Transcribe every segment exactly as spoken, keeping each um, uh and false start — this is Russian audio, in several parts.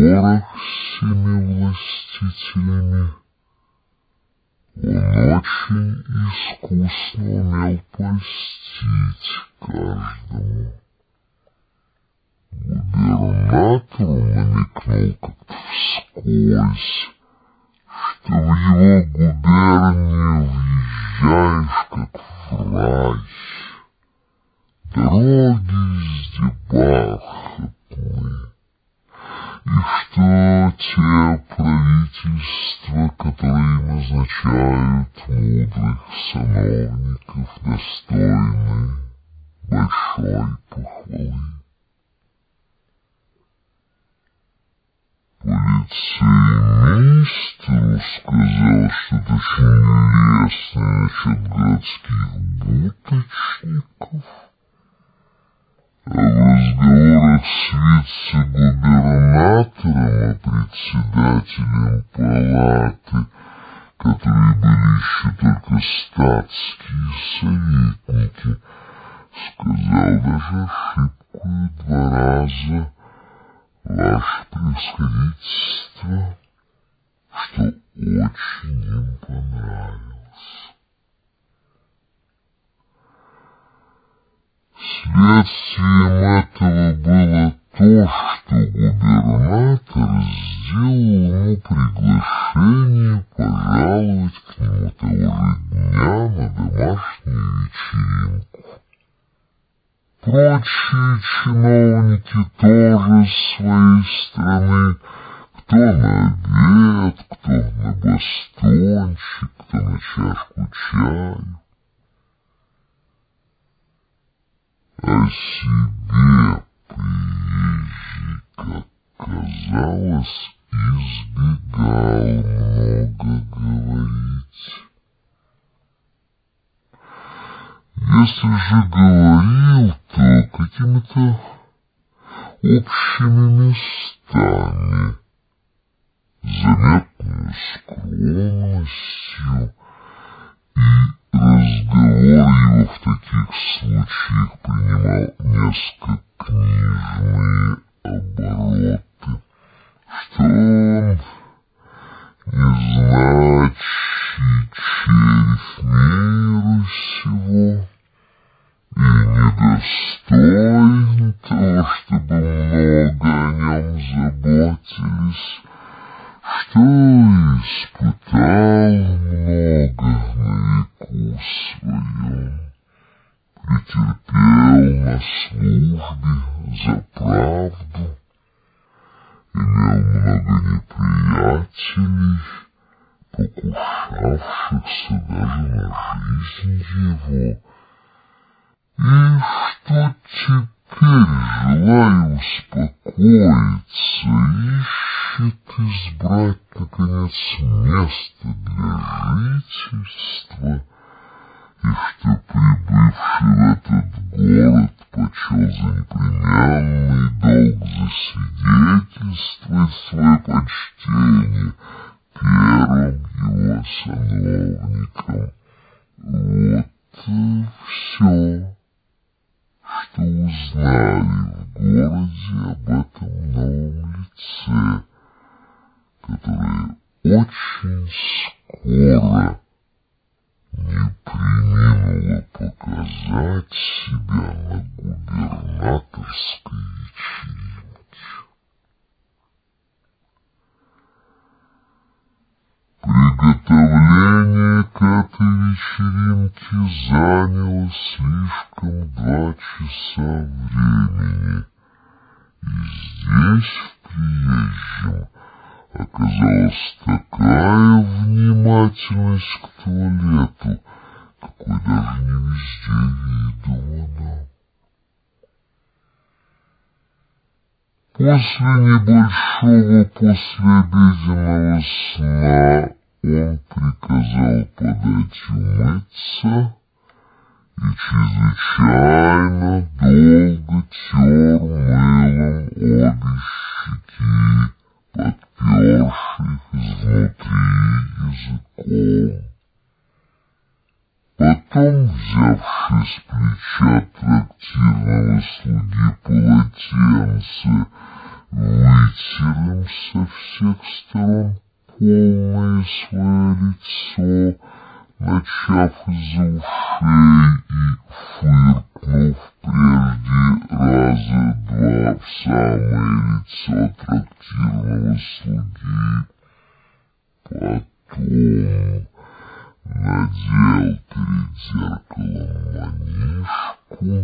разговорах с всеми властителями он очень искусно умел польстить каждому. Губернатору намекнул как-то вскользь, что в его губернию въезжаешь как в рай. Дороги везде бархатные, и что те правительства, которые назначают мудрых сановников, достойны большой похвалы. Полицеймейстеру сказал что-то очень лестное насчет городских буточников, а в разговорах с вице-губернатором и председателем палаты, которые были еще только статские советники, сказал даже ошибку два раза: «Ваше превосходительство», что очень им понравилось. Следствием этого было то, что губернатор сделал ему приглашение пожаловать к нему того же дня на домашнюю вечеринку. Прочие чиновники тоже с своей стороны, кто на обед, кто на бастончик, кто на чашку чаю. О себе приезжий, как казалось, избегал много говорить. Если же говорил, то какими-то общими местами, заметной скромностью, и разговор его в таких случаях принимал несколько книжные обороты, что он, незначий червь мира сего, и недостоин того, чтобы много о нем заботились, что испытал много на веку своем, претерпел на службе за правду, имел много неприятелей, покушавшихся даже на жизнь его, и что теперь, желая успокоиться, ищет избрать, наконец, место для жительства, и что, прибывший в этот город, почел за непременный долг засвидетельствовать свое почтение первым его сановникам. Вот и все, что узнали в городе об этом новом лице, которое очень скоро не преминуло показать себя на губернаторской вечеринке. Приготовление к этой вечеринке заняло слишком два часа времени, и здесь, в приезжем, оказалась такая внимательность к туалету, какой даже не везде видывано. После небольшого послеобеденного сна он приказал подать умыться и чрезвычайно долго тер мылом обе щеки, подперши их изнутри языком. Потом, взявши с плеча трактирного слуги полотенце, вытерли со всех сторон полное свое лицо, начав из-за ушей и фыркнув прежде раза два в самое лицо трактирного слуги. Потом надел перед зеркалом манишку,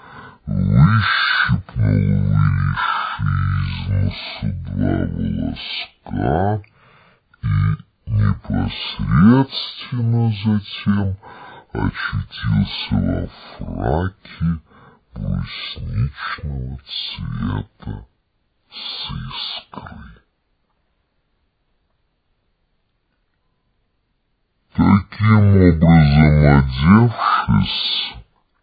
выщипнул вылезшие из носу два волоска и непосредственно затем очутился во фраке брусничного цвета с искрой. Таким образом одевшись,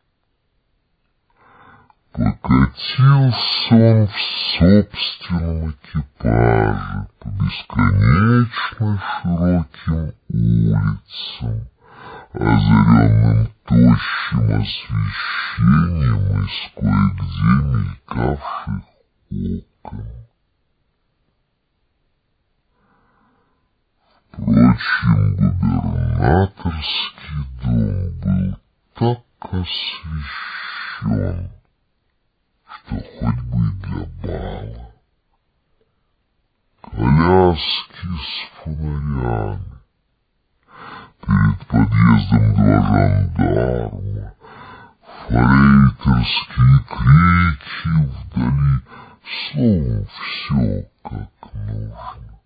покатился он в собственном экипаже по бесконечно широким улицам, озаренным тощим освещением из кое-где мелькавших окон. Впрочем, губернаторский дом был так освещен, что хоть бы и для бала. Коляски с фонарями, перед подъездом два жандарма, форейтерские крики вдали, словом, все как нужно.